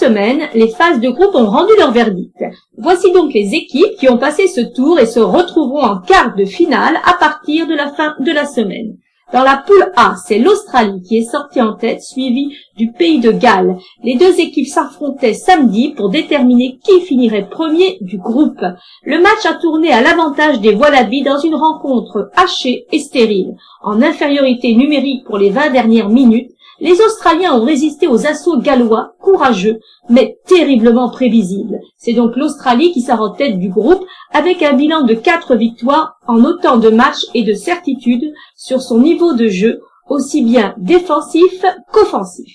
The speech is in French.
semaine, les phases de groupe ont rendu leur verdict. Voici donc les équipes qui ont passé ce tour et se retrouveront en quart de finale à partir de la fin de la semaine. Dans la poule A, c'est l'Australie qui est sortie en tête, suivie du pays de Galles. Les deux équipes s'affrontaient samedi pour déterminer qui finirait premier du groupe. Le match a tourné à l'avantage des Wallabies dans une rencontre hachée et stérile. En infériorité numérique pour les 20 dernières minutes, les Australiens ont résisté aux assauts gallois, courageux, mais terriblement prévisibles. C'est donc l'Australie qui sort en tête du groupe avec un bilan de 4 victoires en autant de matchs et de certitudes sur son niveau de jeu, aussi bien défensif qu'offensif.